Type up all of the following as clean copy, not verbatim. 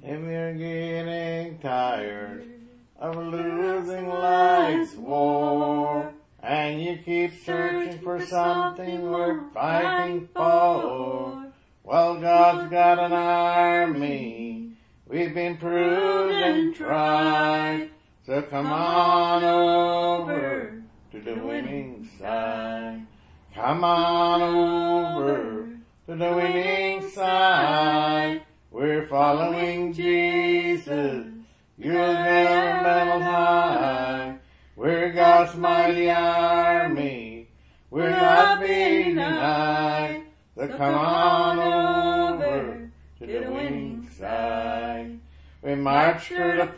If you're getting tired of losing life's war, and you keep searching for something worth fighting for, well, God's got an army. We've been proved and tried. So come on over to the winning side. Come on over to the winning side. We're following Jesus. You'll never battle high. We're God's mighty army. We're not being denied. So come on over to the winning side. We march through the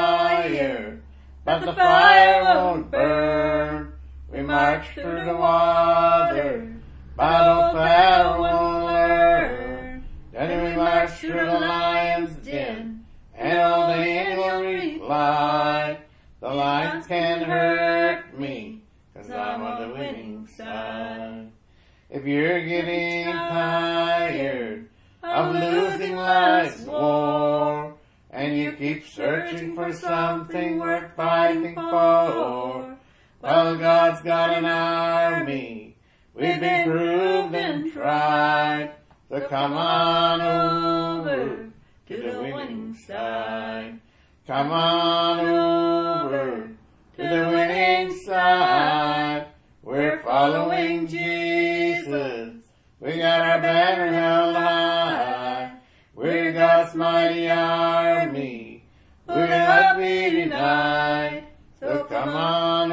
fire, but the fire won't burn. We march through the water, but old Pharaoh won't learn. Then we march through the lion's den, and old Daniel replied, the lions can't hurt me, 'cause I'm on the winning side. If you're getting tired of losing life's war, and you keep searching for something worth fighting for, well, God's got an army. We've been proved and tried. So come on over to the winning side. Come on over to the winning side. We're following Jesus. We got our banner held high. We're God's mighty army. We're not be denied. So come on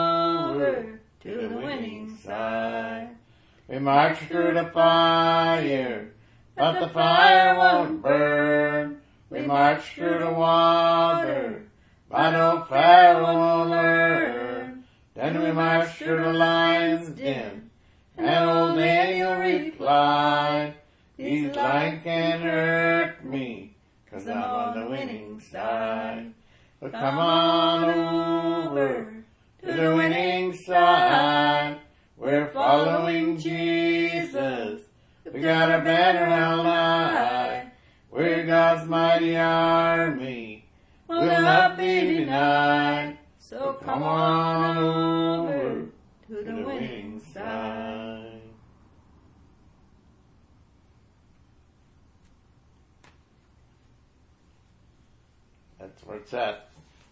over to the winning side. We march through the fire, but the fire won't burn. We march through the water, but old Pharaoh won't learn. Then we march through the lion's den, and old Daniel replied, these lions can't hurt me, 'cause I'm on the winning side. So come on over to the winning side. We're following Jesus. We got our banner held high. We're God's mighty army. We'll not be denied. So come on over to the winning side. That's where it's at.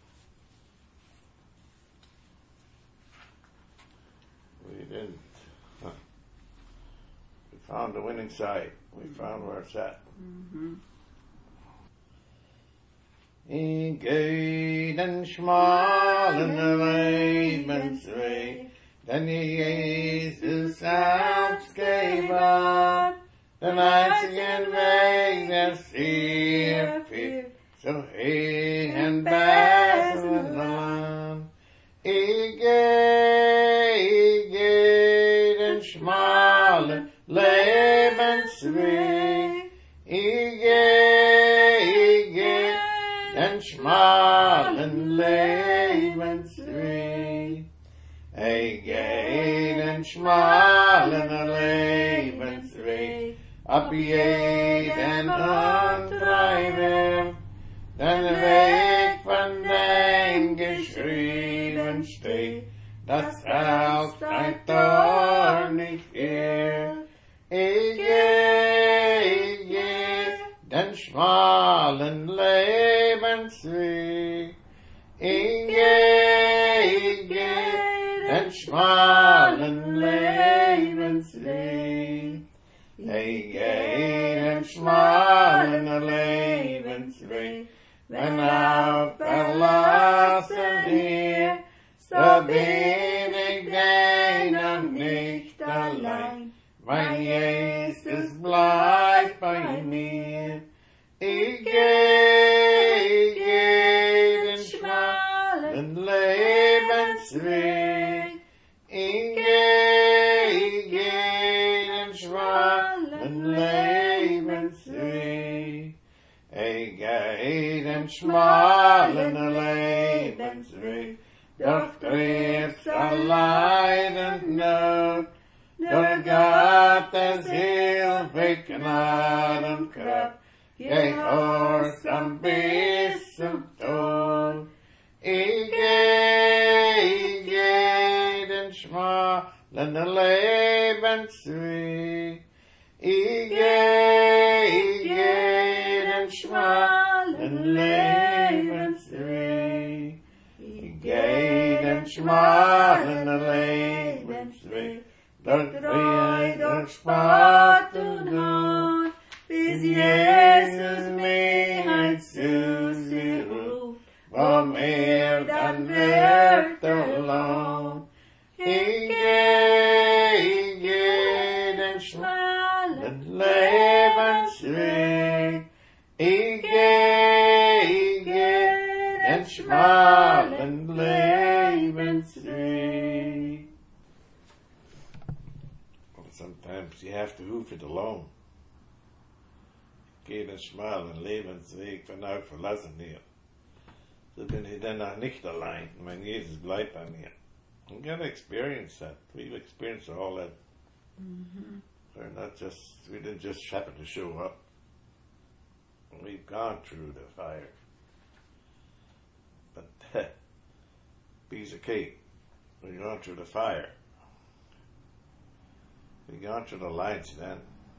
We didn't. We found the winning side. We found where it's at. In Gaden schmalen Lebensweg, denn Jesus ausgegeben, den einzigen Weg, der sehr führt, so hin besseren Land. Ich geh den schmalen Lebensweg, ich geh den schmalen Lebensweg. Ich geh den schmalen Lebensweg, ab jeden Antreiber, den Weg von dem geschrieben steht, das auf dein Tor nicht hier. Ich geh den schmalen Lebensweg. Ich geh den schmalen Lebensweg. Ich geh den schmalen Lebensweg. Wenn auf verlassen dir, so bin ich deinem nicht allein. Mein Jesus bleibt bei mir. Ich geh den schmalen Lebensweg. Ich geh den schmalen Lebensweg. Ich geh den schmalen Lebensweg. Doch trifft allein und Not, durch Gottes Hilfe, Gnade und Kraft, gay horse and beasts of toll. Ige den smalen Lebensweg. Ige den smalen Lebensweg. Ige den smalen Lebensweg. Dort wir durch Spott und Hohn, bis Jesus mich zu sich ruft, wo mir dann wird alone. Ich geh den schmalen Lebensweg. Ich geh den schmalen Lebensweg. Sometimes you have to hoof it alone. Geh den schmalen Lebensweg von euch verlassen hier. So bin ich dann auch nicht allein. Mein Jesus bleibt bei mir. I'm going to experience that. We've experienced all that. Mm-hmm. We didn't just happen to show up. We've gone through the fire. But piece of cake. We've gone through the fire. We've gone through the lights then.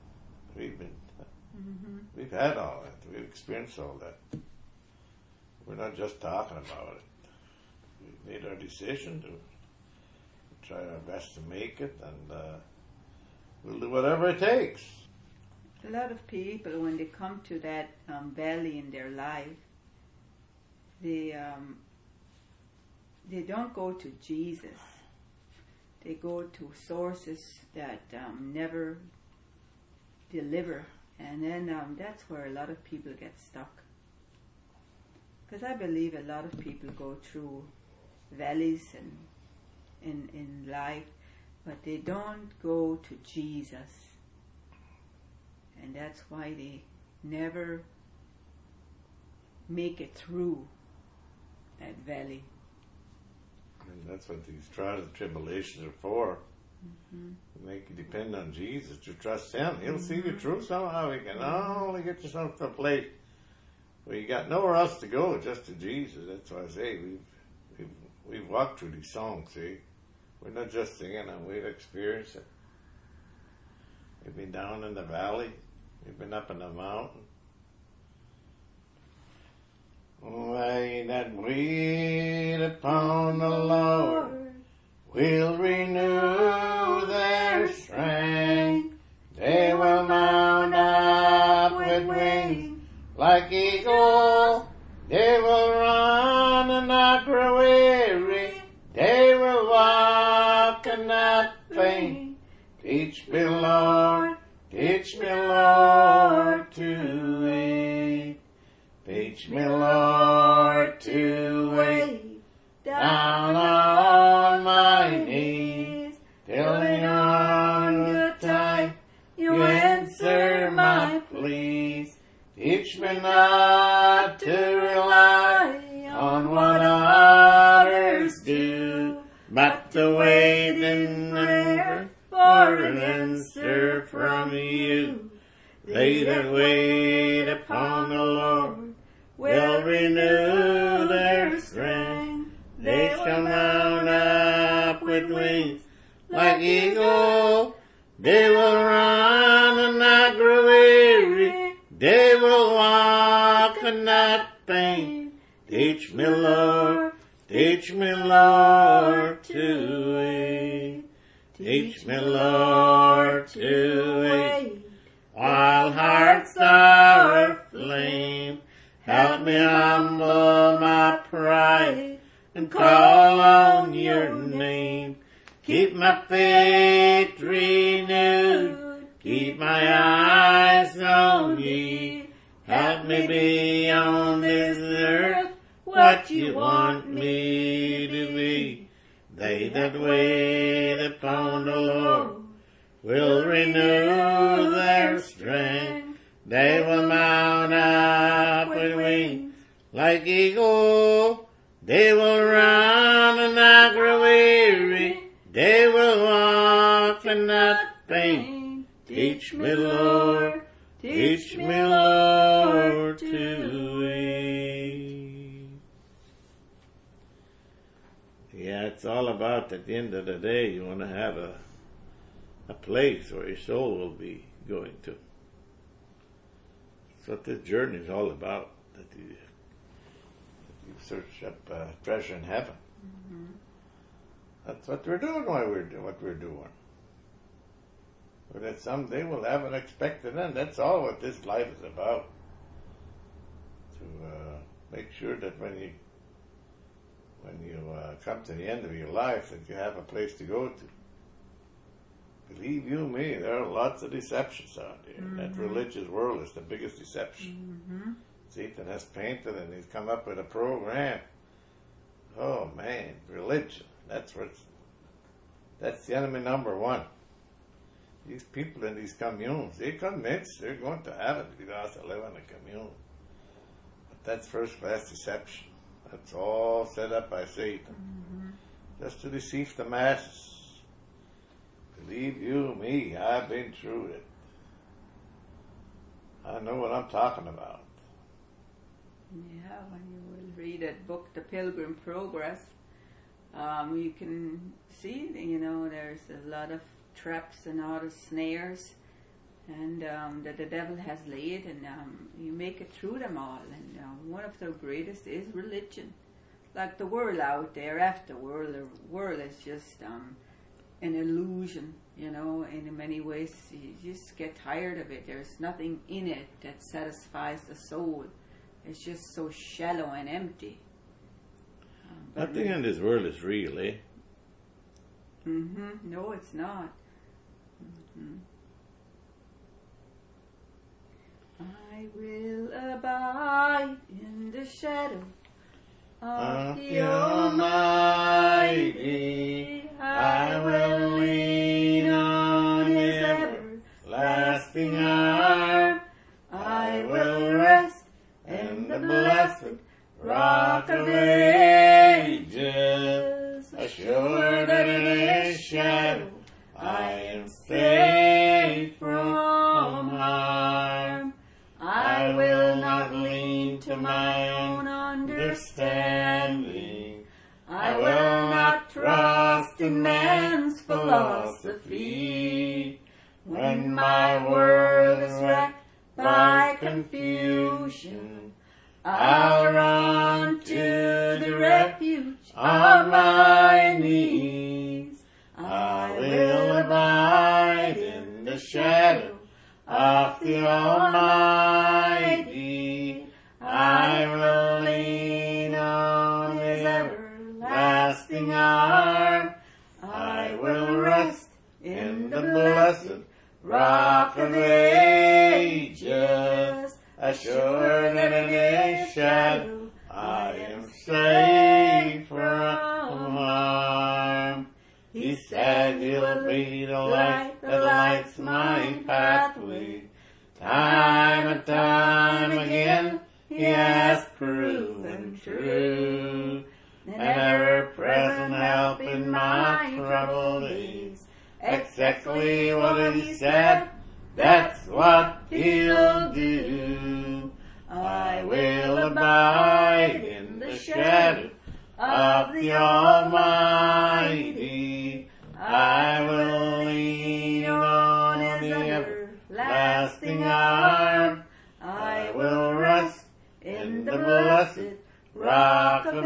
We've had all that. We've experienced all that. We're not just talking about it. We've made our decision to try our best to make it, and we'll do whatever it takes. A lot of people, when they come to that valley in their life, they don't go to Jesus. They go to sources that never deliver, and then that's where a lot of people get stuck. Because I believe a lot of people go through valleys and in life, but they don't go to Jesus, and that's why they never make it through that valley. And that's what these trials and tribulations are for. To make you depend on Jesus, to trust Him. He'll see you through somehow. You can only get yourself to a place where you got nowhere else to go, just to Jesus. That's why I say we've walked through these songs, see. We're not just singing them, we've experienced it. We've been down in the valley, we've been up in the mountain. They that wait upon the Lord will renew their strength. They will mount up with wings like eagles. They will run and not grow weary. They will walk and not faint. Teach me, Lord, to wait. Teach me, Lord, to wait down on my knees till in your good time you answer my pleas. Teach me not to rely on what others do, but to wait in prayer for an answer from you. They that wait upon the Lord will renew their strength. They shall mount up with wings like eagles. They will run and not grow weary. They will walk and not faint. Teach me, Lord, to wait. Teach me, Lord, to wait. While hearts are aflame, help me humble my pride and call on your name. Keep my faith renewed, keep my eyes on you. Help me be on this earth what you want me to be. They that wait upon the Lord will renew their strength. They will mount up with wings like eagles. They will run and not grow weary. They will walk and not faint. Teach me, Lord, Teach me, Lord, to wait. Yeah, it's all about, at the end of the day, you want to have a place where your soul will be going to. That's what this journey is all about, that you search up treasure in heaven. Mm-hmm. That's what we're doing while we're doing what we're doing. But that someday we'll have an expected end. That's all what this life is about. To make sure that when you come to the end of your life, that you have a place to go to. Believe you me, there are lots of deceptions out there. Mm-hmm. That religious world is the biggest deception. Mm-hmm. Satan has painted and he's come up with a program. Oh man, religion. That's the enemy number one. These people in these communes, they're convinced they're going to heaven because they live in a commune. But that's first class deception. That's all set up by Satan. Mm-hmm. Just to deceive the masses. Believe you me, I've been through it. I know what I'm talking about. Yeah, when you will read that book, The Pilgrim Progress, you can see, there's a lot of traps and all the snares and that the devil has laid, and you make it through them all. And one of the greatest is religion. Like the world out there, after the world is just an illusion, in many ways. You just get tired of it. There's nothing in it that satisfies the soul. It's just so shallow and empty. Nothing in this world is real, eh? Mm-hmm. No, it's not. Mm-hmm. I will abide in the shadow of the Almighty. I will lean on His everlasting arm. I will rest in the blessed rock of ages, assured that in His shadow I am safe from harm. I will not lean to my own understanding. I will not trust in man's philosophy. When my world is wrecked by confusion, I'll run to the refuge of my knees. I will abide in the shadow of the Almighty. I will lean on His everlasting arm. I will rest in the blessed rock of ages, assured that in His shadow I am safe from harm. He said He'll be the light that lights my pathway. Time and time again He has proven true. An ever-present help in my troubled days. Exactly what He said, that's what He'll do. I will abide in the shadow of the Almighty. I will lean on His everlasting arm. I will rest in the blessed rock of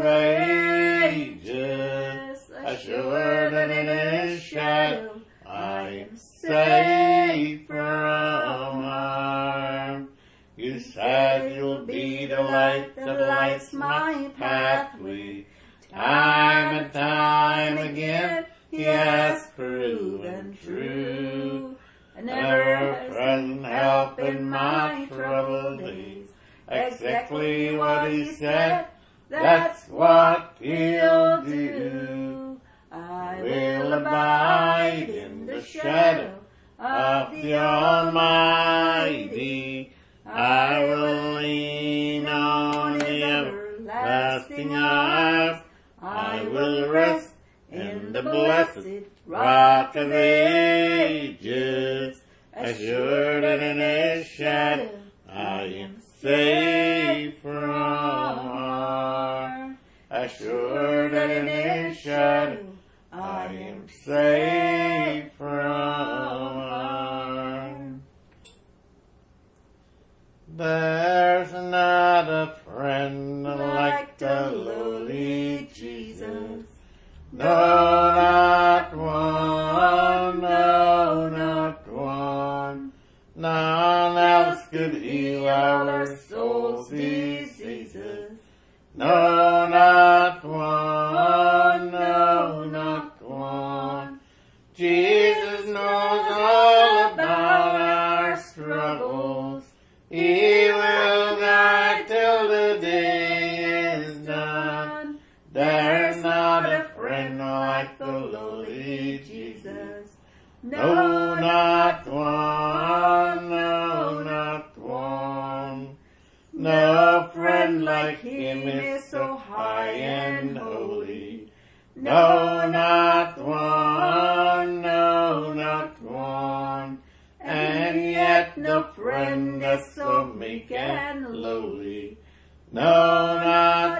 ages, assured that in His shadow I am safe from harm. You said You'll be the light that lights my pathway. Time and time again He has proven true. An ever-present help in my troubled days. Exactly what He said, that's what He'll do. I will abide in the shadow of the Almighty. I will lean on His everlasting arms. I will rest in the blessed rock of ages, assured that in His shadow those diseases. No, not one, no, not one. Jesus knows all about our struggles. He will guide till the day is done. There's not a friend like the lowly Jesus. No, not one, no, not one. No friend like him is so high and holy. No, not one, no, not one. And yet no friend that's so meek and lowly. No, not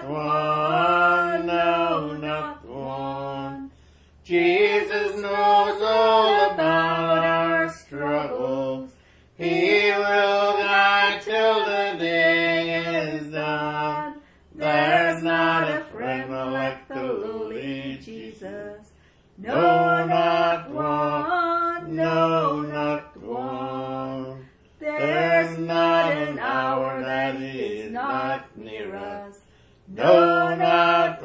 one, no, not one. Jesus knows all about our struggles. He will guide till the day is done. There's not a friend like the lowly Jesus. No, not one, no, not one. There's not an hour that he is not near us. No, not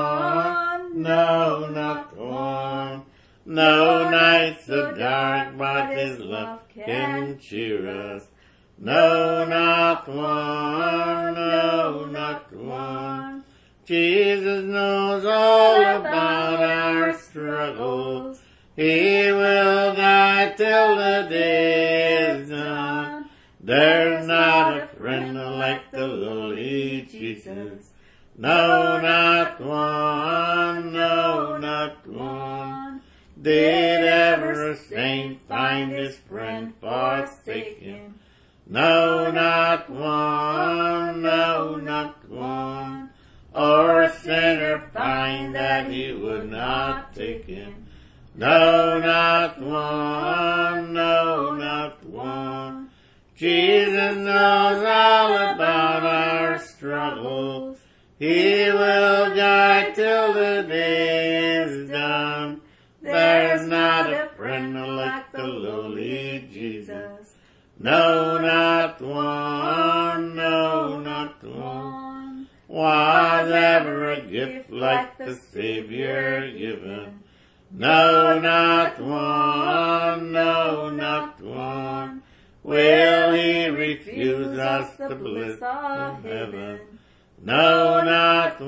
one, no, not one. No nights so dark, but his love can cheer us. No, not one, no, not one. Jesus knows all about our struggles. He will guide till the day is done. There's not a friend like the lowly Jesus. No, not one, no, not one. Did ever a saint find his friend forsaken? No, not one, no, not one. Or a sinner find that he would not take him? No, not one, no, not one. Jesus knows all about our struggles. He will guide till the day is done. There's not a friend like the lowly Jesus. No, not one, no, not one. Was ever a gift like the Savior given? No, not one, no, not one. Will he refuse us the bliss of heaven? No, not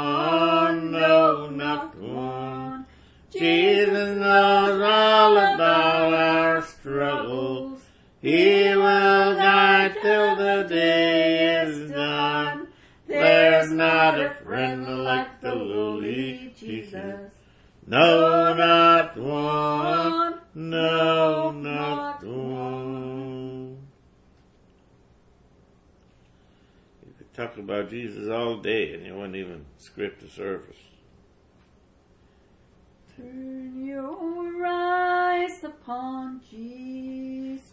one, no, not one. Jesus knows all about our struggles. He will guide till the day is done. There's not a friend like the lowly Jesus. No, not one, no, not one. You could talk about Jesus all day and you wouldn't even script the service. Turn your eyes upon Jesus.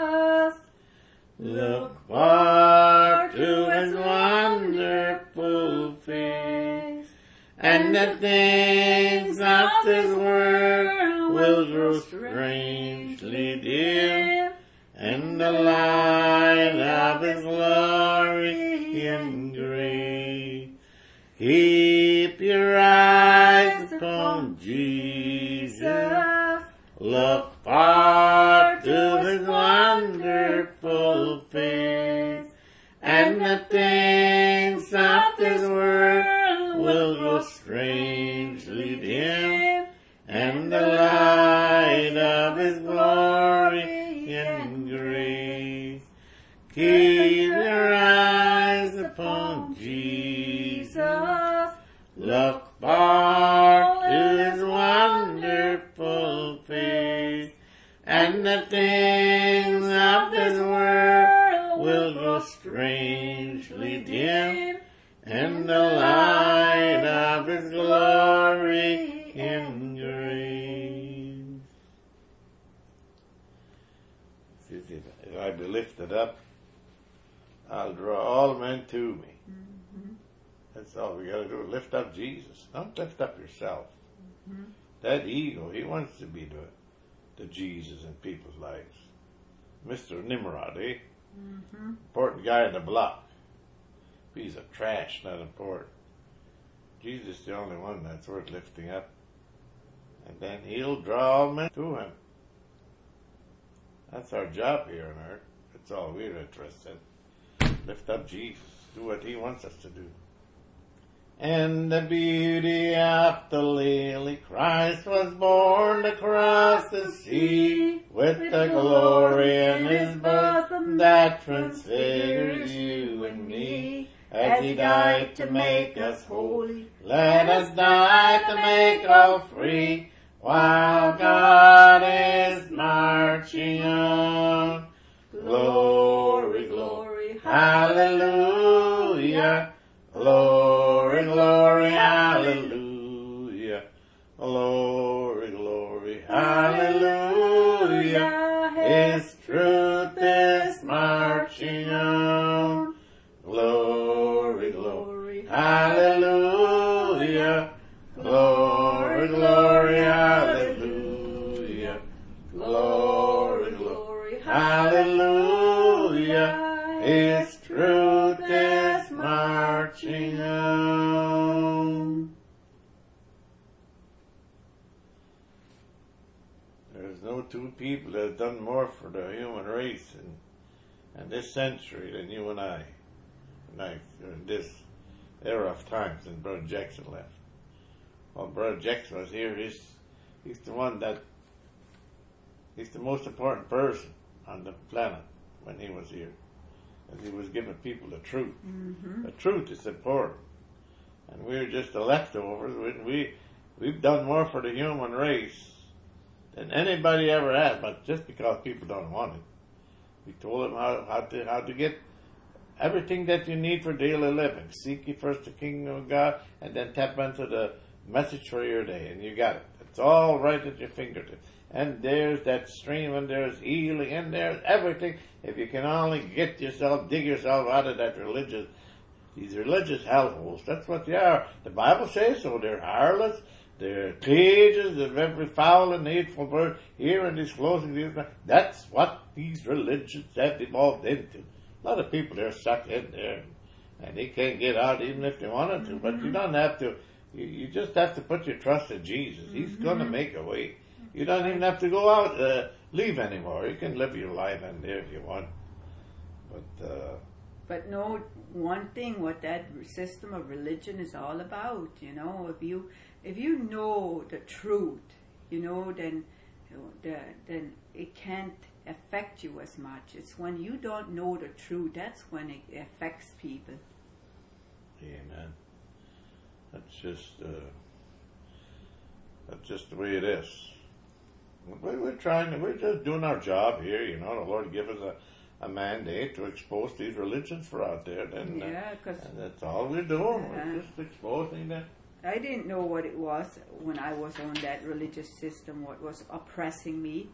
Look far to his wonderful face, and the things of this world will grow strangely dim, and the light of his glory and grace. Keep your eyes upon Jesus. Look far to his wonderful face, and the things of this world will grow strangely dim, and the light of his glory and grace. Keep your eyes upon Jesus. Look far to his wonderful face, and the things of this world will grow strangely dim, and the light of his glory and grace. If I be lifted up, I'll draw all men to me. That's all we got to do, lift up Jesus. Don't lift up yourself. That ego, he wants to be the Jesus in people's lives. Mr. Nimrod, eh? Important guy in the block. Piece of trash, not important. Jesus is the only one that's worth lifting up. And then He'll draw men to Him. That's our job here on earth. That's all we're interested in. Lift up Jesus. Do what He wants us to do. And the beauty of the lily, Christ was born across the sea, with the glory in His bosom that transfigures you and me. As He died to make us holy, let us die to make all free, while God is marching on. Glory, glory, hallelujah. Glory, glory, hallelujah. Glory, glory, hallelujah. His truth is marching on. Glory, glory, hallelujah. Glory, glory, hallelujah. Glory, glory, hallelujah. His truth is marching on. There's no two people that have done more for the human race in this century than you and I. In this era of time since Brother Jackson left. Well, Brother Jackson was here. He's the one he's the most important person on the planet when he was here. And he was giving people the truth. Mm-hmm. The truth is important. And we're just the leftovers. We've done more for the human race than anybody ever has, but just because people don't want it. We told them how to get everything that you need for daily living. Seek ye first the kingdom of God, and then tap into the message for your day, and you got it. It's all right at your fingertips. And there's that stream, and there's healing, and there's everything. If you can only dig yourself out of these religious hellholes. That's what they are. The Bible says so. They're harlots. They're cages of every foul and hateful bird here in these closing. That's what these religions have evolved into. A lot of people are stuck in there, and they can't get out even if they wanted to. But you don't have to. You just have to put your trust in Jesus. He's going to make a way. You don't even have to go out, leave anymore. You can live your life in there if you want. But know one thing, what that system of religion is all about. If you know the truth, then it can't affect you as much. It's when you don't know the truth, that's when it affects people. Amen. That's just the way it is. We're just doing our job here, The Lord give us a mandate to expose these religions for out there. And that's all we're doing. We're just exposing them. I didn't know what it was when I was on that religious system, what was oppressing me,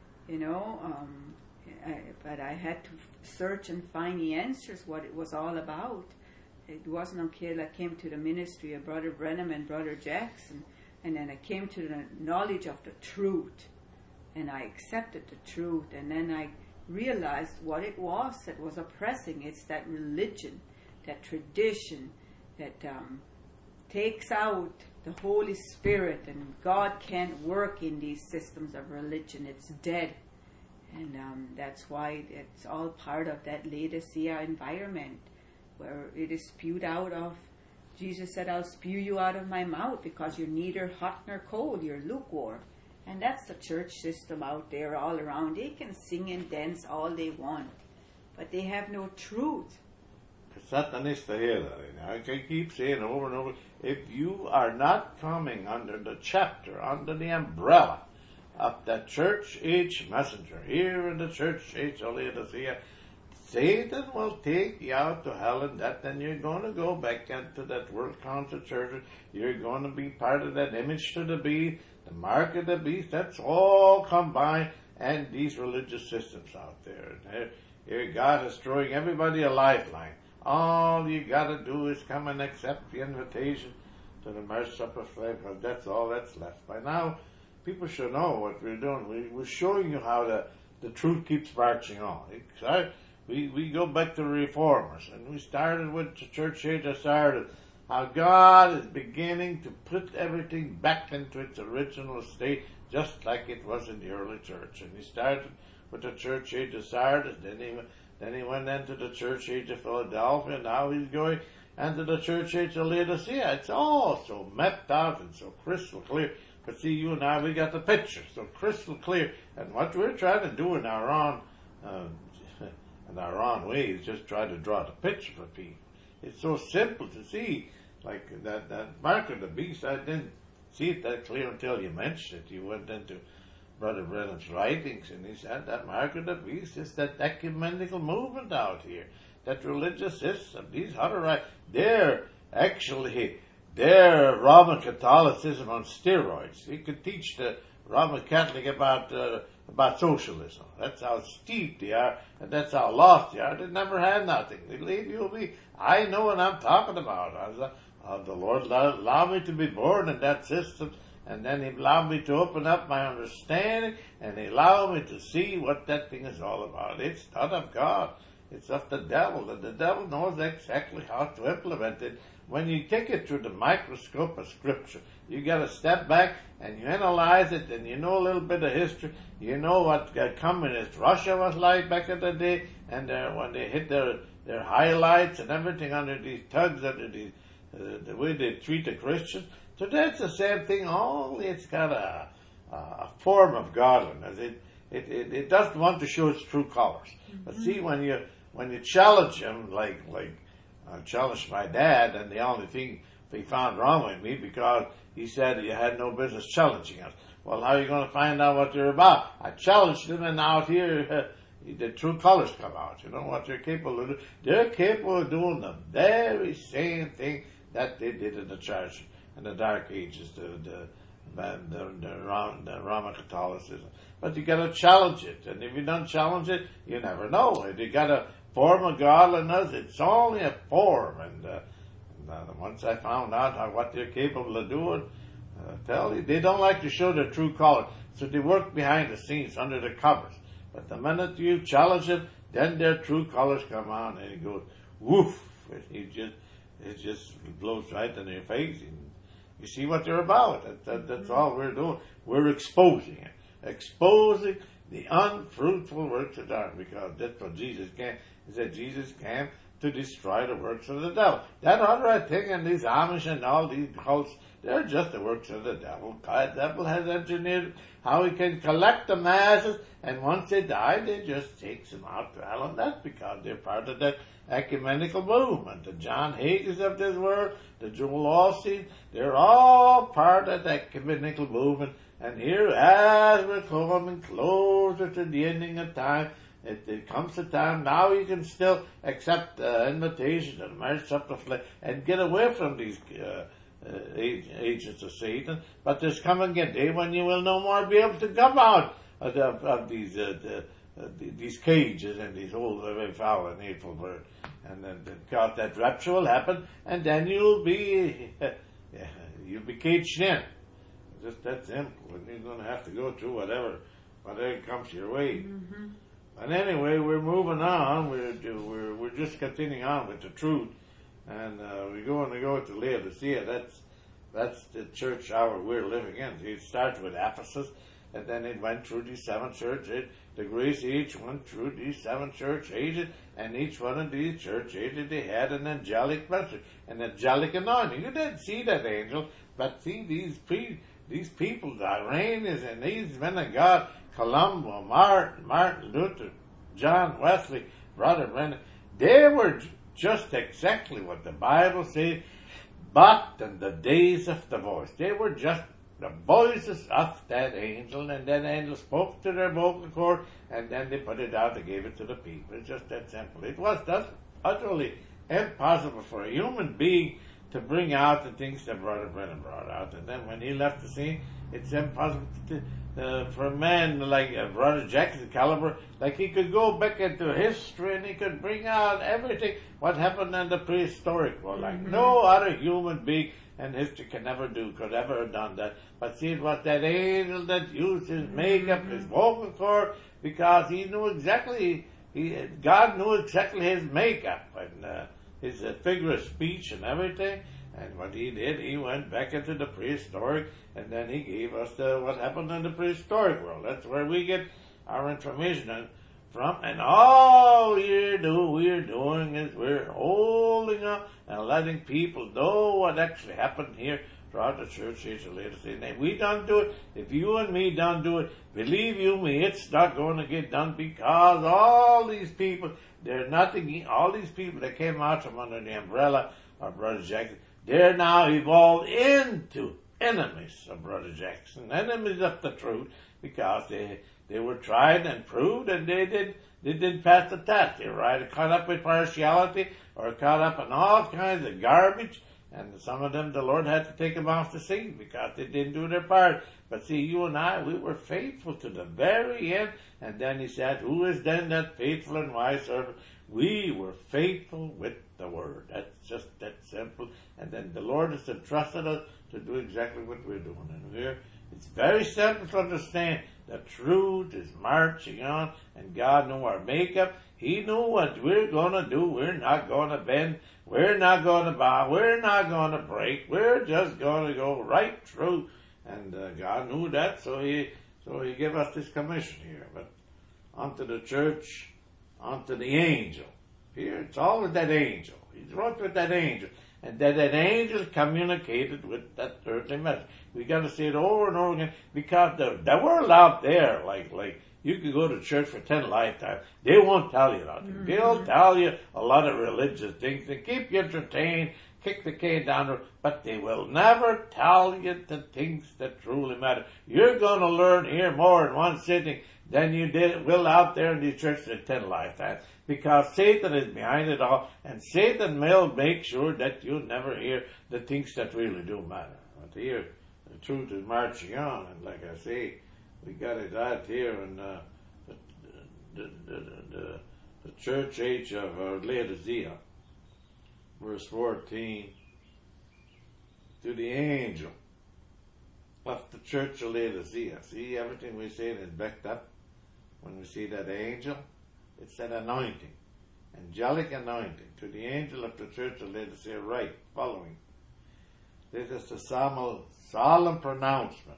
but I had to search and find the answers, what it was all about. It wasn't until I came to the ministry of Brother Brenham and Brother Jackson, and then I came to the knowledge of the truth, and I accepted the truth, and then I realized what it was that was oppressing. It's that religion, that tradition, that takes out the Holy Spirit, and God can't work in these systems of religion. It's dead. And that's why it's all part of that Laodicea environment, where it is spewed out of. Jesus said, I'll spew you out of my mouth because you're neither hot nor cold, you're lukewarm. And that's the church system out there all around. They can sing and dance all they want, but they have no truth. Satan is the healer. I keep saying over and over, if you are not coming under the chapter, under the umbrella of that church age messenger, here in the church age of Laodicea, Satan will take you out to hell, and then you're going to go back into that world council church. You're going to be part of that image to the beast, the mark of the beast. That's all combined, and these religious systems out there. Here God is throwing everybody a lifeline. All you got to do is come and accept the invitation to the marriage supper of life, because that's all that's left. By now, people should know what we're doing. We're showing you how the truth keeps marching on. we go back to the reformers, and we started with the church age. I started how God is beginning to put everything back into its original state, just like it was in the early church. And he started with the church age of Sardis, then he went into the church age of Philadelphia, and now he's going into the church age of Laodicea. It's all so mapped out and so crystal clear. But see, you and I, we got the picture, so crystal clear. And what we're trying to do in our own way is just try to draw the picture for people. It's so simple to see, like that mark of the beast. I didn't see it that clear until you mentioned it. You went into Brother Brennan's writings, and he said that mark of the beast is that ecumenical movement out here, that religious system. These other they're Roman Catholicism on steroids. You could teach the Roman Catholic about socialism. That's how steep they are, and that's how lost they are. They never had nothing. They leave you and me. I know what I'm talking about. The Lord allowed me to be born in that system, and then He allowed me to open up my understanding, and He allowed me to see what that thing is all about. It's not of God. It's of the devil, and the devil knows exactly how to implement it. When you take it through the microscope of Scripture, you got to step back and you analyze it, and you know a little bit of history. You know what communist Russia was like back in the day, and when they hit their highlights and everything under these tugs, under these the way they treat the Christians. So that's the same thing. Only it's got a form of godliness. It doesn't want to show its true colors. Mm-hmm. But see, when you challenge him, like I challenged my dad, and the only thing he found wrong with me because he said you had no business challenging us. Well, how are you going to find out what you're about? I challenged him, and out here the true colors come out. You know what they're capable of doing. They're capable of doing the very same thing that they did in the church in the Dark Ages, the Roman Catholicism. But you got to challenge it, and if you don't challenge it, you never know. If you got a form of godliness, it's only a form. And once I found out what they're capable of doing, I tell you, they don't like to show their true color, so they work behind the scenes under the covers. But the minute you challenge them, then their true colors come on, and it goes woof. It just blows right in their face. And you see what they're about. That's all we're doing. We're exposing it. Exposing the unfruitful works of darkness, because that's what Jesus came. He said Jesus came to destroy the works of the devil. That other thing, and these Amish and all these cults, they're just the works of the devil. God, the devil has engineered how he can collect the masses, and once they die, they just takes them out to hell, and that's because they're part of that ecumenical movement. The John Hagins of this world, the Joel Osteen, they're all part of that ecumenical movement. And here, as we're coming closer to the ending of time, it comes a time now you can still accept the invitation and march up the flesh and get away from these agents of Satan. But there's coming a day when you will no more be able to come out of these cages and these old, very foul and hateful birds. And then because that rapture will happen, and then you'll be caged in. Just that simple. And you're going to have to go through whatever comes your way. Mm-hmm. And anyway, we're moving on. We're just continuing on with the truth, and we're going to go to Laodicea. That's the church hour we're living in. It starts with Ephesus, and then it went through these 7 church ages. The grace age went through these 7 church ages, and each one of these church ages they had an angelic message, an angelic anointing. You didn't see that angel, but see these people, the Iranians and these men of God, Columba, Martin Luther, John Wesley, Brother Brennan, they were just exactly what the Bible says, but in the days of the voice. They were just the voices of that angel, and that angel spoke to their vocal cord, and then they put it out and gave it to the people. It's just that simple. It was just utterly impossible for a human being to bring out the things that Brother Brennan brought out. And then when he left the scene, it's impossible for a man like Brother Jackson Caliber, like he could go back into history and he could bring out everything, what happened in the prehistoric world. Like no other human being in history could ever have done that. But see, it was that angel that used his makeup, his vocal cord, because he knew exactly God knew exactly his makeup and his figure of speech and everything. And what he did, he went back into the prehistoric, and then he gave us what happened in the prehistoric world. That's where we get our information from. And all we're doing is we're holding up and letting people know what actually happened here throughout the church age of Laodicea. And if we don't do it, if you and me don't do it, believe you me, it's not going to get done, because all these people, they're nothing, all these people that came out from under the umbrella of Brother Jackson, they're now evolved into enemies of Brother Jackson, enemies of the truth, because they were tried and proved, and they didn't pass the test. They were either caught up with partiality or caught up in all kinds of garbage, and some of them the Lord had to take them off the scene because they didn't do their part. But see, you and I, we were faithful to the very end, and then he said, who is then that faithful and wise servant? We were faithful with the word. That's just that simple. And then the Lord has entrusted us to do exactly what we're doing. And it's very simple to understand. The truth is marching on, and God knew our makeup. He knew what we're going to do. We're not going to bend. We're not going to bow. We're not going to break. We're just going to go right through. And God knew that, so He gave us this commission here. But onto the church, onto the angel. Here, it's all with that angel. He's wrote with that angel. And that angel communicated with that earthly message. We got to say it over and over again, because the world out there, like you could go to church for 10 lifetimes. They won't tell you nothing. Mm-hmm. They'll tell you a lot of religious things to keep you entertained, kick the can down the road, but they will never tell you the things that truly matter. You're going to learn here more in one sitting than you will out there in the church in 10 lifetimes. Because Satan is behind it all, and Satan will make sure that you never hear the things that really do matter. But here, the truth is marching on, and like I say, we got it out here in the church age of Laodicea, verse 14. To the angel of the church of Laodicea. See, everything we say is backed up. When we see that angel, it's an anointing, angelic anointing. To the angel of the church of Laodicea, write, following. This is the solemn pronouncement.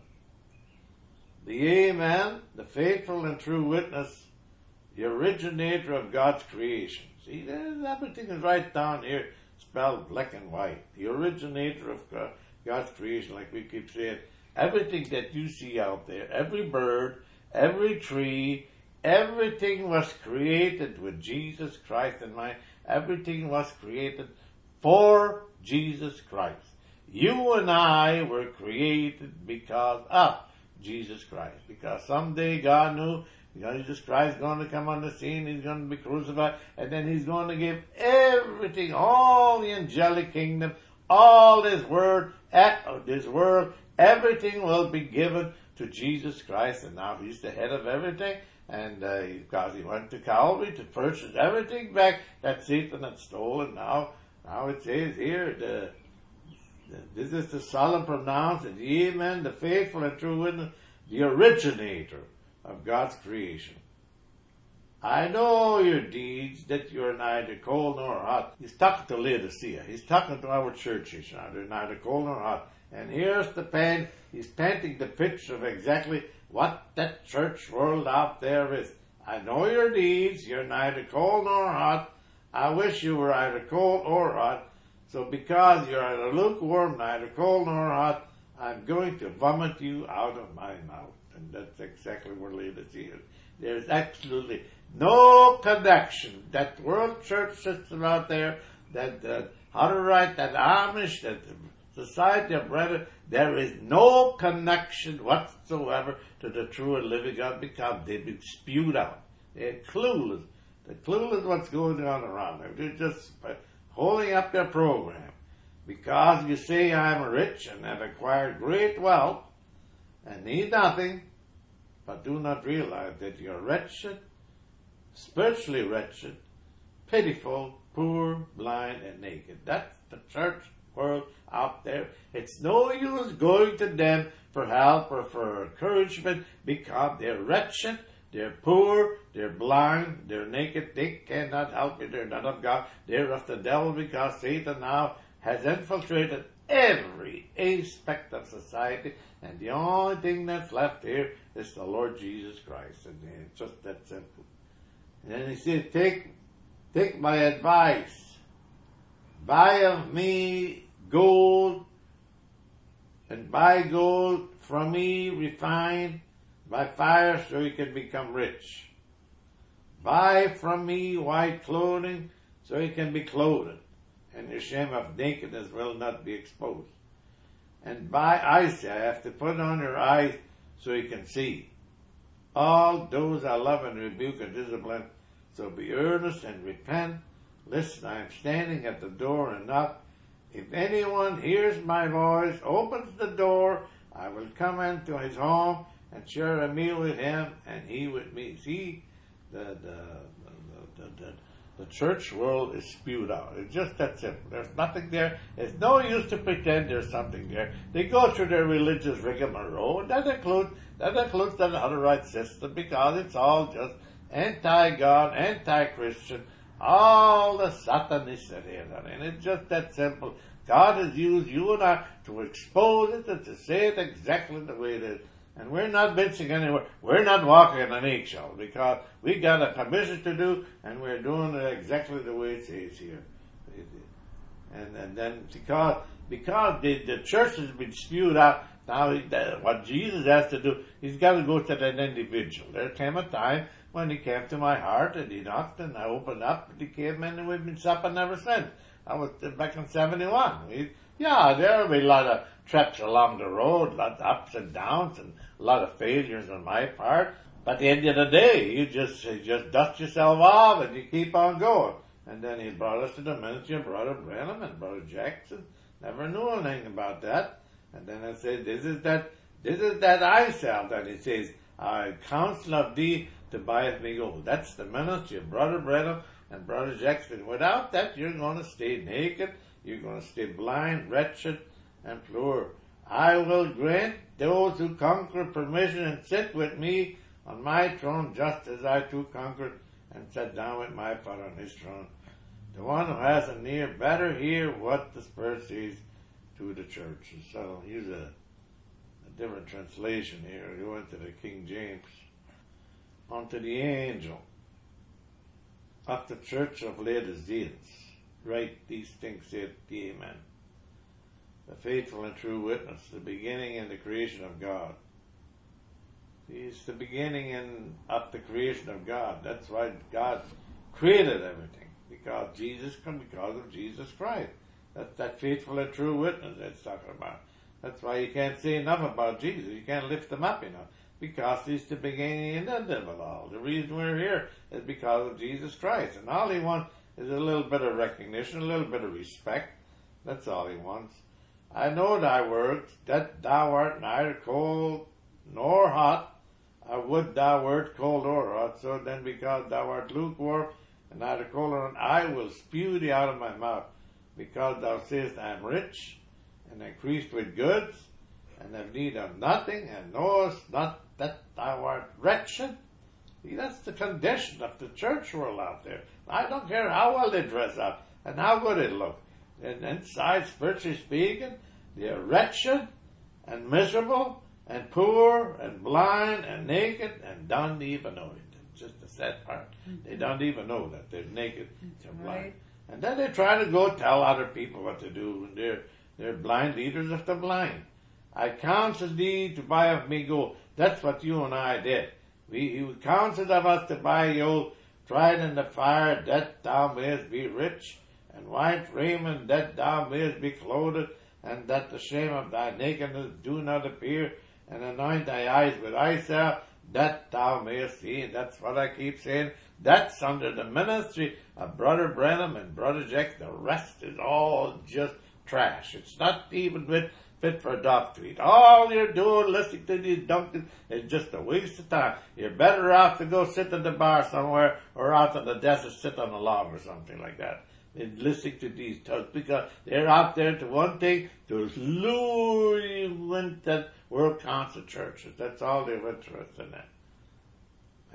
The Amen, the faithful and true witness, the originator of God's creation. See, everything is right down here, spelled black and white. The originator of God's creation, like we keep saying. Everything that you see out there, every bird, every tree, everything was created with Jesus Christ in mind. Everything was created for Jesus Christ. You and I were created because of Jesus Christ. Because someday God knew Jesus Christ is going to come on the scene. He's going to be crucified. And then He's going to give everything, all the angelic kingdom, all this world, everything will be given to Jesus Christ. And now He's the head of everything. And because He went to Calvary to purchase everything back that Satan had stolen. Now it says here, this is the solemn pronouncement, the Amen, the faithful and true witness, the originator of God's creation. I know your deeds, that you are neither cold nor hot. He's talking to Laodicea. He's talking to our churches now. They're neither cold nor hot. And here's the pen. He's painting the picture of exactly what that church world out there is. I know your deeds. You're neither cold nor hot. I wish you were either cold or hot. So because you're either lukewarm, neither cold nor hot, I'm going to vomit you out of my mouth. And that's exactly where Laodicea is. There's absolutely no connection. That world church system out there, that how to write, that Amish, that society of brethren, there is no connection whatsoever to the true and living God, because they've been spewed out. They're clueless. They're clueless what's going on around them. They're just holding up their program. Because you say I'm rich and have acquired great wealth and need nothing, but do not realize that you're wretched, spiritually wretched, pitiful, poor, blind, and naked. That's the church world out there. It's no use going to them for help or for encouragement, because they're wretched, they're poor, they're blind, they're naked, they cannot help it, they're not of God, they're of the devil, because Satan now has infiltrated every aspect of society, and the only thing that's left here is the Lord Jesus Christ, and it's just that simple. And then he said, take my advice, buy of me gold, and buy gold from me refined by fire, so you can become rich. Buy from me white clothing, so you can be clothed, and your shame of nakedness will not be exposed. And buy eyesight, to put on your eyes so you can see. All those I love and rebuke and discipline, so be earnest and repent. Listen, I am standing at the door and knock. If anyone hears my voice, opens the door, I will come into his home and share a meal with him and he with me. See, the church world is spewed out. It's just that simple. There's nothing there. It's no use to pretend there's something there. They go through their religious rigmarole, and that includes the Hutterite system, because it's all just anti-God, anti-Christian, all the Satanists that are there. And it's just that simple. God has used you and I to expose it and to say it exactly the way it is. And we're not mincing anywhere. We're not walking on an eggshell, because we got a commission to do, and we're doing it exactly the way it says here. And then because the church has been spewed out, now what Jesus has to do, he's got to go to that individual. There came a time when he came to my heart, and he knocked, and I opened up, and he came in, and we've been supping ever since. I was back in 71. There will be a lot of trips along the road, a lot of ups and downs, and a lot of failures on my part. But at the end of the day, you just dust yourself off, and you keep on going. And then he brought us to the ministry of Brother Branham and Brother Jackson. Never knew anything about that. And then I said, this is that I self that he says, I counsel of thee to buy of me gold. That's the ministry of Brother Branham and Brother Jackson. Without that, you're going to stay naked, you're going to stay blind, wretched, and poor. I will grant those who conquer permission and sit with me on my throne, just as I too conquered and sat down with my Father on his throne. The one who has an ear, better hear what the Spirit says to the church. So I'll use a different translation here. Go into the King James. Unto the angel of the church of Laodiceans, write these things, saith the Amen. The faithful and true witness, the beginning and the creation of God. He's the beginning of the creation of God. That's why God created everything, because of Jesus Christ. That's that faithful and true witness that's talking about. That's why you can't say enough about Jesus. You can't lift him up enough, because he's the beginning and the end of it all. The reason we're here is because of Jesus Christ. And all he wants is a little bit of recognition, a little bit of respect. That's all he wants. I know thy works, that thou art neither cold nor hot. I would thou wert cold or hot. So then, because thou art lukewarm and neither cold nor hot, I will spew thee out of my mouth. Because thou sayest, I am rich and increased with goods, and have need of nothing, and knowest not that thou art wretched. See, that's the condition of the church world out there. I don't care how well they dress up and how good they look. And inside, spiritually speaking, they're wretched and miserable and poor and blind and naked and don't even know it. It's just the sad part. They don't even know that they're naked and blind. Right. And then they try to go tell other people what to do, and they're blind leaders of the blind. I counsel thee to buy of me gold. That's what you and I did. He counseled of us to buy gold, tried in the fire, that thou mayest be rich, and white raiment, that thou mayest be clothed, and that the shame of thy nakedness do not appear, and anoint thy eyes with eye salve, that thou mayest see. And that's what I keep saying. That's under the ministry of Brother Branham and Brother Jack. The rest is all just trash. It's not even fit for a dog to eat. All you're doing, listening to these donkeys, is just a waste of time. You're better off to go sit in the bar somewhere, or out on the desert, sit on a log or something like that, than listening to these tugs, because they're out there to one thing, to lure you into world council churches. That's all they're interested in. I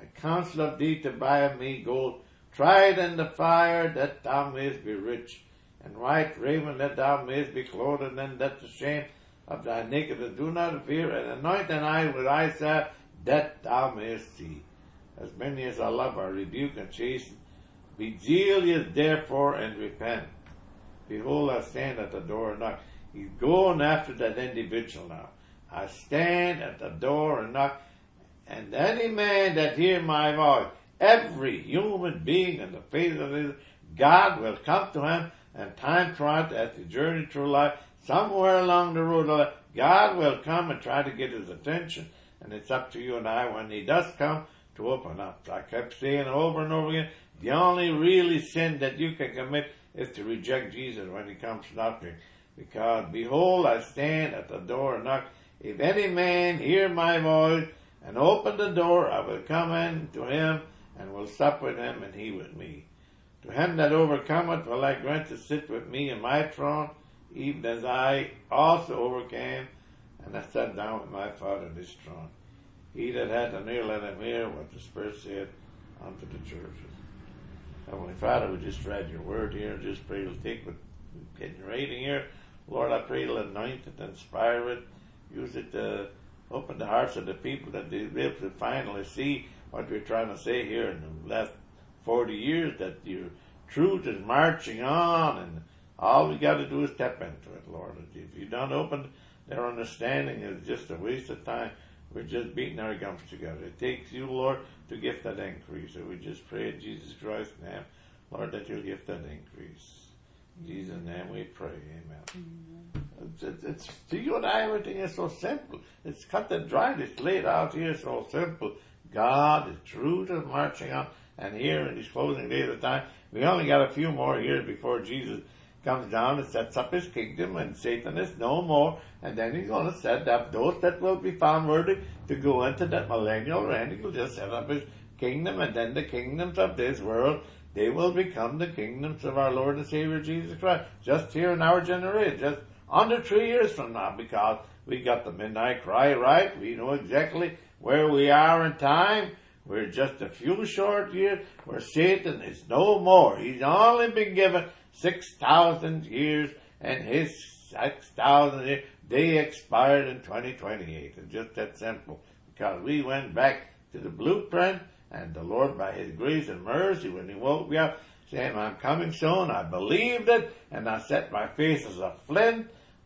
counsel of thee to buy of me gold, tried in the fire, that thou mayest be rich, and white raiment that thou mayest be clothed, and that the shame of thy nakedness do not appear, and anoint thine eyes with eye salve, that thou mayest see. As many as I love, I rebuke and chasten. Be zealous therefore, and repent. Behold, I stand at the door and knock. He's going after that individual now. I stand at the door and knock, and any man that hear my voice, every human being on the face of this, God will come to him, and time throughout as the journey through life, somewhere along the road of life, God will come and try to get his attention, and it's up to you and I when he does come to open up. I kept saying over and over again, the only really sin that you can commit is to reject Jesus when he comes knocking. Because, behold, I stand at the door and knock. If any man hear my voice and open the door, I will come in to him and will sup with him and he with me. To him that overcometh will I grant to sit with me in my throne, even as I also overcame, and I sat down with my Father in his throne. He that hath an ear, let him hear what the Spirit saith unto the churches. Heavenly Father, we just read your word here, just pray you'll take what we're getting reading here. Lord, I pray you'll anoint it, inspire it, use it to open the hearts of the people that they'll be able to finally see what we're trying to say here in the last 40 years, that your truth is marching on, and all we got to do is step into it, Lord. If you don't open their understanding, it's just a waste of time. We're just beating our gums together. It takes you, Lord, to give that increase. So we just pray in Jesus Christ's name, Lord, that you'll give that increase. In Jesus' name we pray. Amen. It's to you and I, everything is so simple. It's cut and dried. It's laid out here so simple. God is true to marching on. And here in these closing days of time, we only got a few more years before Jesus comes down and sets up his kingdom, and Satan is no more. And then he's going to set up those that will be found worthy to go into that millennial reign. He will just set up his kingdom, and then the kingdoms of this world, they will become the kingdoms of our Lord and Savior Jesus Christ. Just here in our generation, just under 3 years from now, because we got the midnight cry right. We know exactly where we are in time. We're just a few short years where Satan is no more. He's only been given 6,000 years, and his 6,000 years, they expired in 2028. It's just that simple. Because we went back to the blueprint, and the Lord, by his grace and mercy, when he woke me up, saying, I'm coming soon, I believed it, and I set my face as a flint,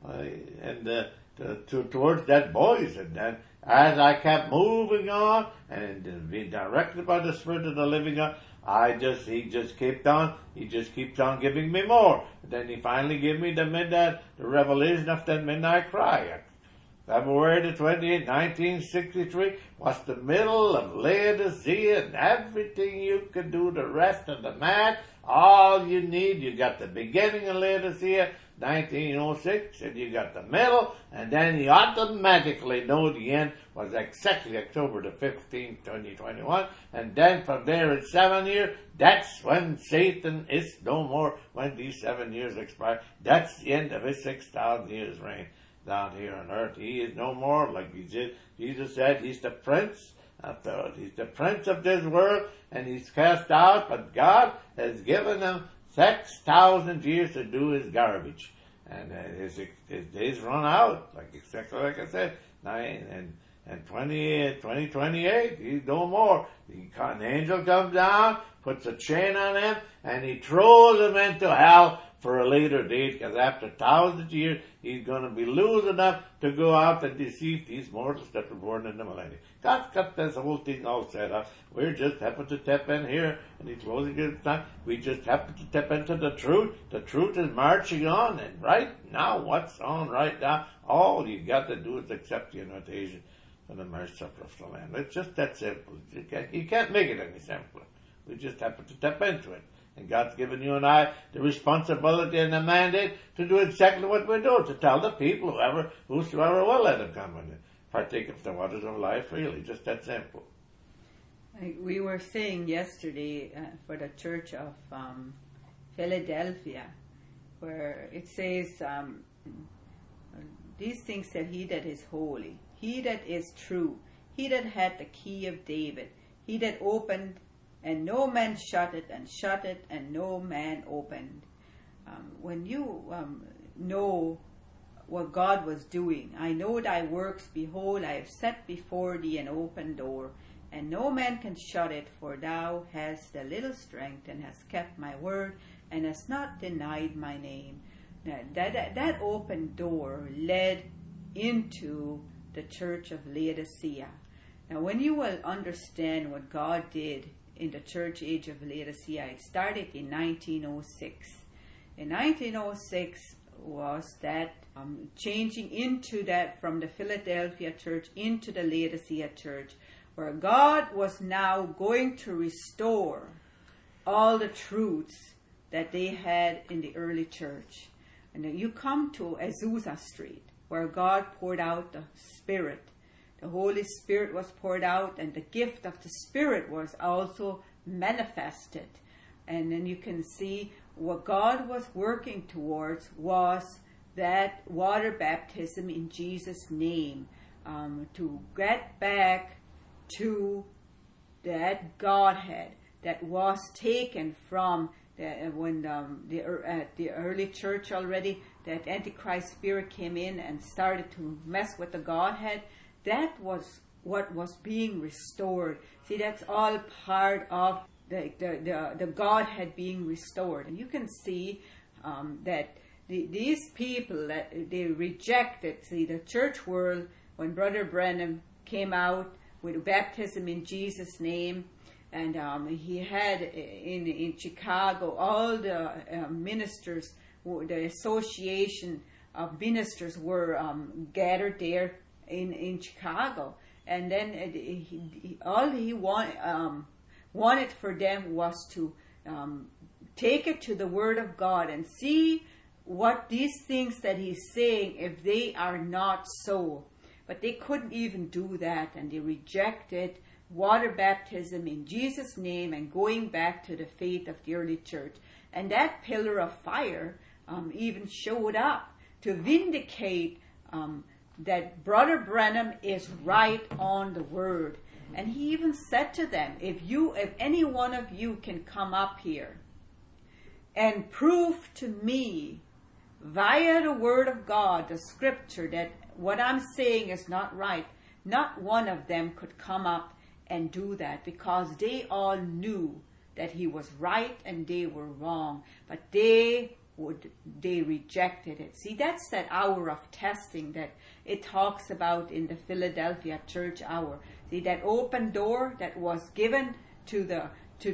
towards that voice. And then, as I kept moving on, and being directed by the Spirit of the living God, he just kept on giving me more. And then he finally gave me the revelation of that midnight cry. February the 28th, 1963 was the middle of Laodicea, and everything you could do the rest of the math, all you need, you got the beginning of Laodicea, 1906, and you got the middle, and then you automatically know the end was exactly October the 15th, 2021, and then from there in 7 years, that's when Satan is no more, when these 7 years expire. That's the end of his 6,000 years reign down here on earth. He is no more, like Jesus said, he's the prince he's the prince of this world, and he's cast out, but God has given him 6,000 years to do his garbage. And his days run out, exactly like I said, and 2028, he's no more. An angel comes down, puts a chain on him, and he throws him into hell for a later date, because after 1,000 years, he's going to be loose enough to go out and deceive these mortals that were born in the millennium. God's got this whole thing all set up. We're just happen to tap in here, and he's closing this time. We just happen to tap into the truth. The truth is marching on, and right now, what's on right now? All you got to do is accept the invitation for the marriage supper of the Lamb. It's just that simple. You can't make it any simpler. We just happen to tap into it. And God's given you and I the responsibility and the mandate to do exactly what we do, to tell the people, whosoever will let them come and partake of the waters of life freely. Just that simple. We were saying yesterday for the Church of Philadelphia, where it says, these things said he that is holy, he that is true, he that had the key of David, He that opened, and no man shut it, and shut it, and no man opened. When you know what God was doing, I know thy works, behold, I have set before thee an open door, and no man can shut it, for thou hast a little strength, and hast kept my word, and hast not denied my name. Now, that open door led into the church of Laodicea. Now, when you will understand what God did in the church age of Laodicea, it started in 1906. In 1906 was that changing into that from the Philadelphia church into the Laodicea church, where God was now going to restore all the truths that they had in the early church. And then you come to Azusa Street, where God poured out the Spirit. The Holy Spirit was poured out, and the gift of the Spirit was also manifested. And then you can see what God was working towards was that water baptism in Jesus' name, to get back to that Godhead that was taken from the early church already, that Antichrist spirit came in and started to mess with the Godhead. That was what was being restored. See, that's all part of the Godhead being restored. And you can see that these people, that they rejected, see, the church world, when Brother Branham came out with baptism in Jesus' name, and he had in Chicago all the ministers, the association of ministers were gathered there in Chicago, and then all he wanted for them was to take it to the Word of God and see what these things that he's saying, if they are not so. But they couldn't even do that, and they rejected water baptism in Jesus' name and going back to the faith of the early church. And that pillar of fire even showed up to vindicate that Brother Branham is right on the Word. And he even said to them, if any one of you can come up here and prove to me via the Word of God, the Scripture, that what I'm saying is not right, not one of them could come up and do that, because they all knew that he was right and they were wrong, but they rejected it. See, that's that hour of testing that it talks about in the Philadelphia church hour. See, that open door that was given to the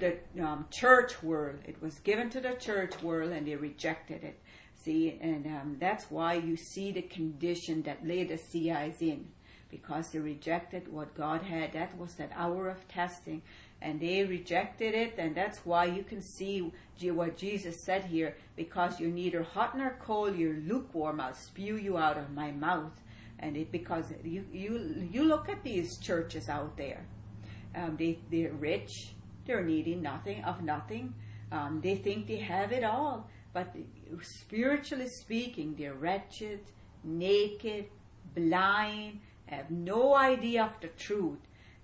church world. It was given to the church world, and they rejected it. See, and that's why you see the condition that Laodicea is in, because they rejected what God had. That was that hour of testing, and they rejected it, and that's why you can see what Jesus said here, because you're neither hot nor cold, you're lukewarm, I'll spew you out of my mouth. And because you look at these churches out there, they're rich, they're needing nothing of nothing, they think they have it all, but spiritually speaking, they're wretched, naked, blind, have no idea of the truth.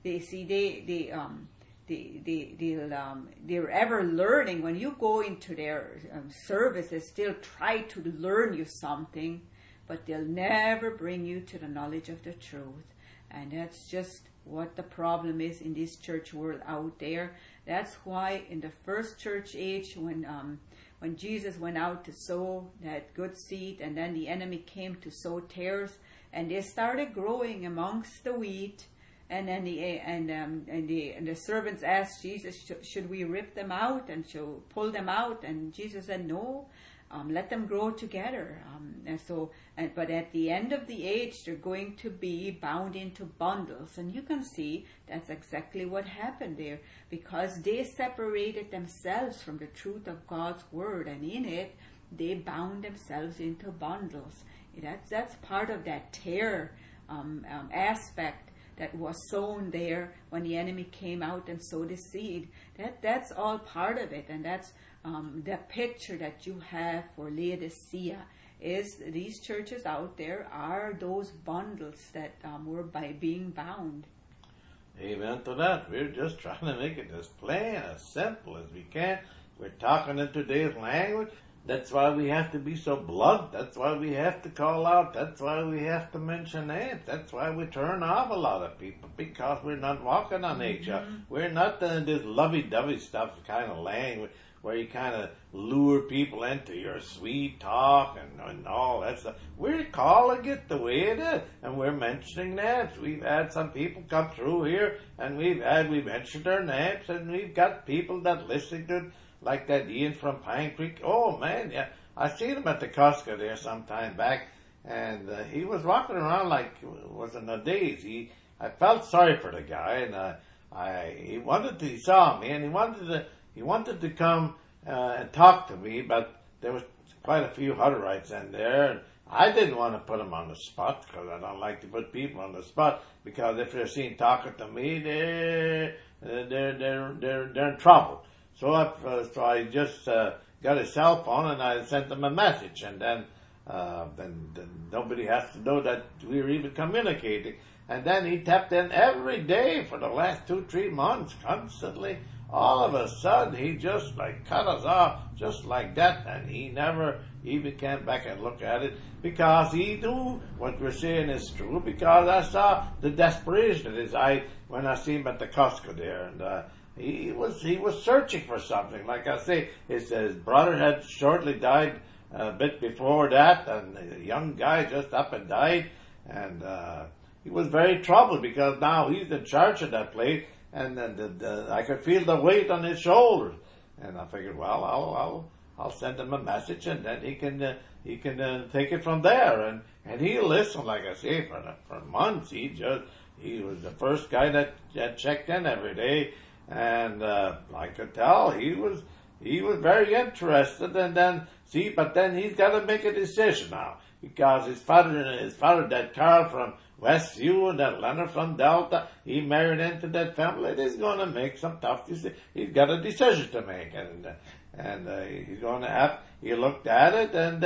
They're ever learning. When you go into their services, they'll try to learn you something, but they'll never bring you to the knowledge of the truth. And that's just what the problem is in this church world out there. That's why in the first church age, when Jesus went out to sow that good seed, and then the enemy came to sow tares, and they started growing amongst the wheat, and then the servants asked Jesus, should we rip them out and pull them out? And Jesus said, no, let them grow together. But at the end of the age, they're going to be bound into bundles. And you can see that's exactly what happened there, because they separated themselves from the truth of God's word, and in it, they bound themselves into bundles. That's part of that tear aspect that was sown there when the enemy came out and sowed the seed. That's all part of it, and that's the picture that you have for Laodicea. Is these churches out there are those bundles that were by being bound. Amen to that. We're just trying to make it as plain, as simple as we can. We're talking in today's language. That's why we have to be so blunt. That's why we have to call out. That's why we have to mention names. That's why we turn off a lot of people, because we're not walking on nature. We're not doing this lovey-dovey stuff kind of language where you kind of lure people into your sweet talk and all that stuff. We're calling it the way it is, and we're mentioning names. We've had some people come through here, and we mentioned their names, and we've got people that listen to it, like that Ian from Pine Creek. Oh man, yeah, I seen him at the Costco there some time back, and he was walking around like was in a daze. I felt sorry for the guy, and he saw me, and he wanted to come and talk to me, but there was quite a few Hutterites in there, and I didn't want to put him on the spot, because I don't like to put people on the spot, because if they're seen talking to me, they're in trouble. So I just got his cell phone, and I sent him a message, and then nobody has to know that we were even communicating. And then he tapped in every day for the last 2-3 months, constantly. All of a sudden, he just like cut us off, just like that, and he never even came back and looked at it, because he knew what we're saying is true, because I saw the desperation in his eye when I see him at the Costco there, and he was searching for something. Like I say, his brother had shortly died a bit before that, and a young guy just up and died, and he was very troubled, because now he's in charge of that place, and I could feel the weight on his shoulders, and I figured, well, I'll send him a message, and then he can take it from there, and he listened. Like I say, for months, he was the first guy that checked in every day, and I could tell he was very interested, and then but then he's got to make a decision now, because his father, that Carl from Westview and that Leonard from Delta, he married into that family. He's going to make some tough decisions. He's got a decision to make, and he's going to have. He looked at it, and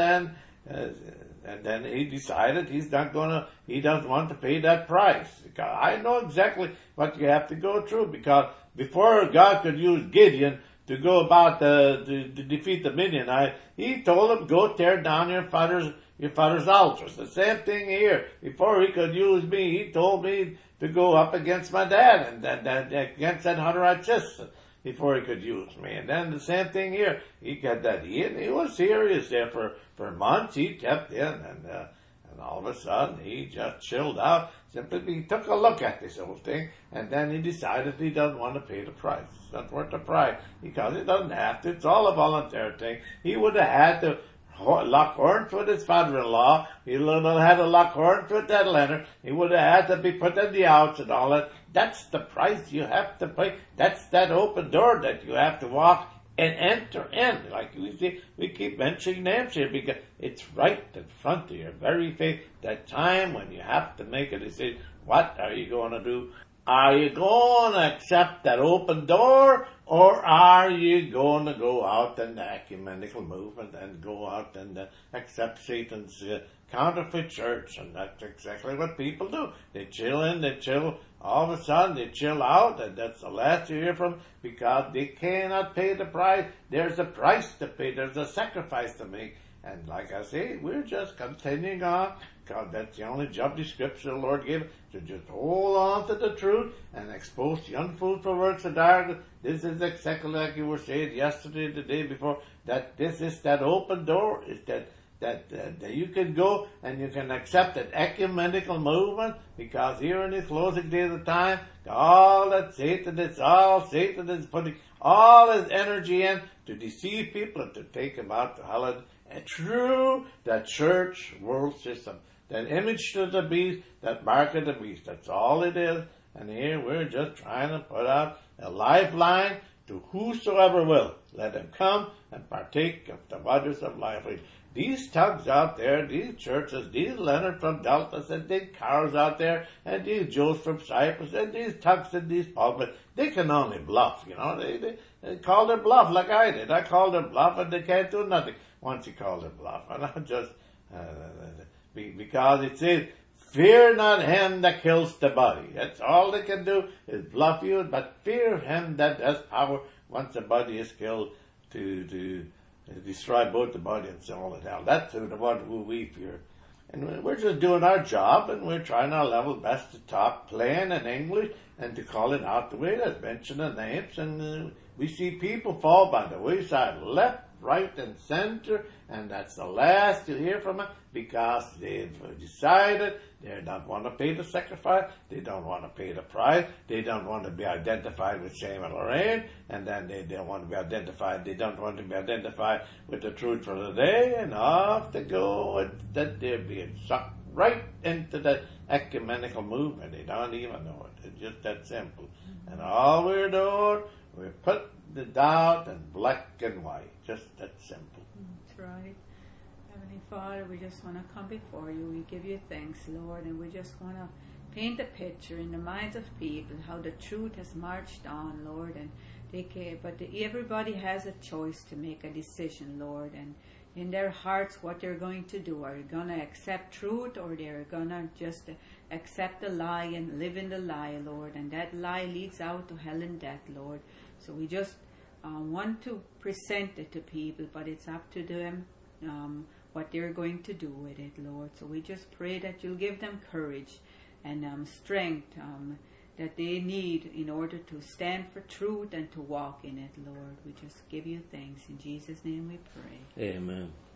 then he decided he doesn't want to pay that price. Because I know exactly what you have to go through, because before God could use Gideon to go about to defeat the Midianites, he told him, go tear down your father's altars. The same thing here. Before he could use me, he told me to go up against my dad and against that Hutterite system before he could use me. And then the same thing here. He got that in. He was serious there for months. He kept in, and all of a sudden he just chilled out. Simply he took a look at this whole thing, and then he decided he doesn't want to pay the price. It's not worth the price, because he doesn't have to. It's all a volunteer thing. He would have had to lock horns with his father-in-law. He would have had to lock horns with that Leonard. He would have had to be put in the outs and all that. That's the price you have to pay. That's that open door that you have to walk and enter in. Like we see, we keep mentioning names here, because it's right in front of your very face. That time when you have to make a decision. What are you going to do? Are you going to accept that open door, or are you going to go out in the ecumenical movement and go out and accept Satan's counterfeit church? And that's exactly what people do. They chill in, they chill, all of a sudden they chill out, and that's the last you hear from them, because they cannot pay the price. There's a price to pay, there's a sacrifice to make. And like I say, we're just continuing on, because that's the only job description the Lord gave, to just hold on to the truth and expose the unfruitful works of darkness. This is exactly like you were saying yesterday, the day before, that this is that open door, is that you can go and you can accept an ecumenical movement, because here in these closing days of time, Satan is putting all his energy in to deceive people and to take them out to hell. And through that church world system, that image to the beast, that mark of the beast, that's all it is. And here we're just trying to put out a lifeline to whosoever will. Let him come and partake of the waters of life. These thugs out there, these churches, these Leonard from Delta, and these Carls out there, and these Joes from Cyprus, and these thugs in these pulpits, they can only bluff, They call their bluff like I did. I called their bluff, and they can't do nothing once you call their bluff. And I just, because it says, Fear not him that kills the body. That's all they can do is bluff you, but fear him that has power once the body is killed to destroy both the body and soul in hell. That's the one who we fear. And we're just doing our job, and we're trying our level best to talk plain in English and to call it out the way that's mentioning names. And we see people fall by the wayside, left, right, and center, and that's the last you hear from them because they've decided they don't want to pay the sacrifice, they don't want to pay the price, they don't want to be identified with Shane and Lorraine, and then they don't want to be identified, they don't want to be identified with the truth for the day, and off they go, and that they're being sucked right into the ecumenical movement. They don't even know it. It's just that simple. And all we're doing, we're putting it down in black and white. Just that simple. That's right. Heavenly Father, we just want to come before you. We give you thanks, Lord, and we just want to paint a picture in the minds of people how the truth has marched on, Lord, and everybody has a choice to make a decision, Lord, and in their hearts what they're going to do. Are they going to accept truth, or they're going to just accept the lie and live in the lie, Lord, and that lie leads out to hell and death, Lord. So we just want to present it to people, but it's up to them what they're going to do with it, Lord. So we just pray that you'll give them courage and strength that they need in order to stand for truth and to walk in it, Lord. We just give you thanks. In Jesus' name we pray. Amen.